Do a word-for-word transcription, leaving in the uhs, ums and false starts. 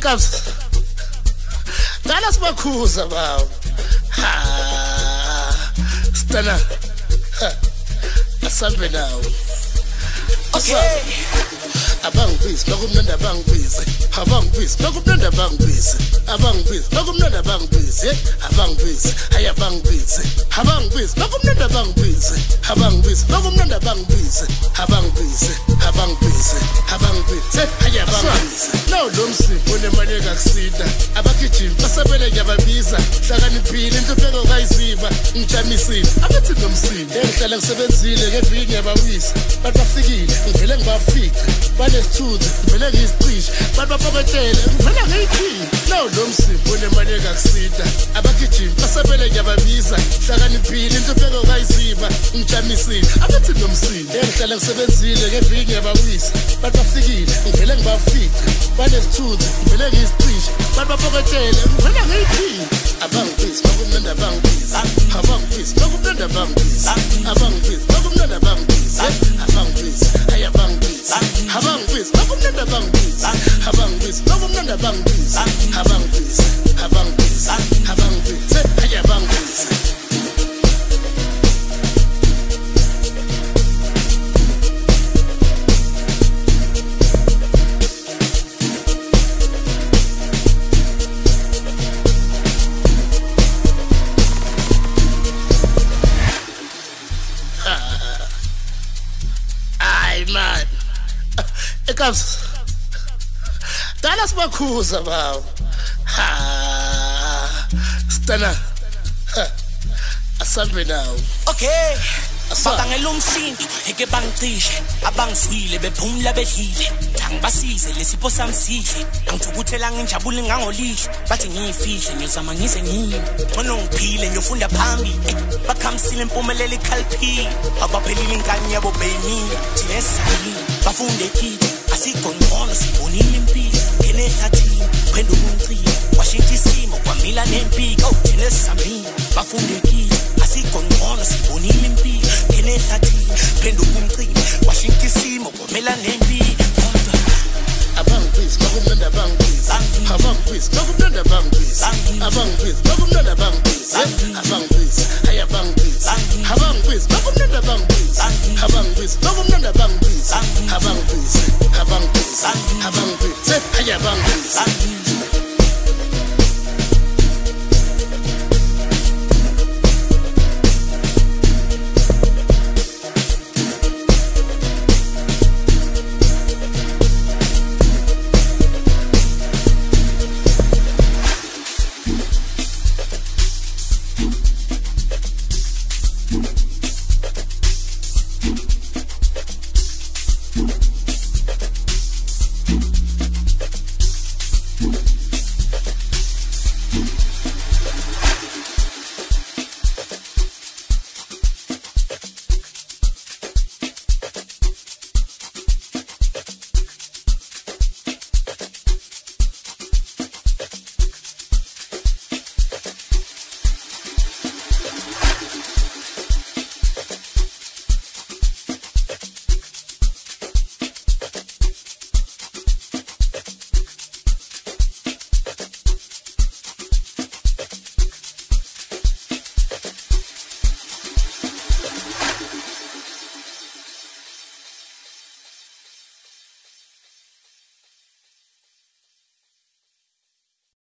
Ekazi Dala sibakhuza bawo ha Stana asambe nawo Okay abangibisi bakumnandi abangibisi abangibisi bakumnandi abangibisi abangibisi bakumnandi abangibisi abangibisi aya abangibisi abangibisi bakumnandi abangibisi abangibisi bakumnandi abangibisi abangibisi abangibisi abangibisi aya abangibisi nawo lo msipho onemali ekakusida abagijimi basabele ngiyababiza hlakaniphile intufeko kayiziva ngijamisile abathi nomsindi engihlala ngisebenzile ngeviki ngiyabawisa bathi bafikile ngivele ngibafika banesithunzi ngivele ngisicishe bathi bapokotele ngivele ngiyikhile nawo lo msipho onemali ekakusida abagijimi basabele ngiyababiza hlakaniphile intufeko kayiziva ngijamisile abathi nomsindi engihlala ngisebenzile ngeviki ngiyabawisa bathi bafikile ngivele ngibafika banesithunzi ngivele ngisicishe bathi bapokotele ngivele ngiyikhile abangibisi bakumnandi abangibisi abangibisi bakumnandi abangibisi abangibisi bakumnandi abangibisi abangibisi aya abangibisi abangibisi bakumnandi abangibisi abangibisi bakumnandi abangibisi abangibisi abangibisi abangibisi aya abangibisi man Ekazi Dala sibakhuza bawo ha Stana asambe nawo Okay Bakangela umsindo eke bangicishe abangiswile bephumla bedlile ngibasize lesipho samsihle angithukuthela nginjabule ngangolihle bathi ngiyifihle ngizama ngize ngini ngono ngiphile ngiyofunda phambili bakhamsile impumelelo ikhalphile abaphelile inkani yabo beyimini thinesini bafunde kithi asikho ngcono sibonile impilo ngenehlathini phenduka umcilo washintsha isimo kwamila nempiko thinesamini bafunde kithi asikho ngcono sibonile impilo ngenehlathini phenduka umcilo washintsha isimo kwamila nempiko abangibisi bakumnandi abangibisi abangibisi bakumnandi abangibisi abangibisi bakumnandi abangibisi abangibisi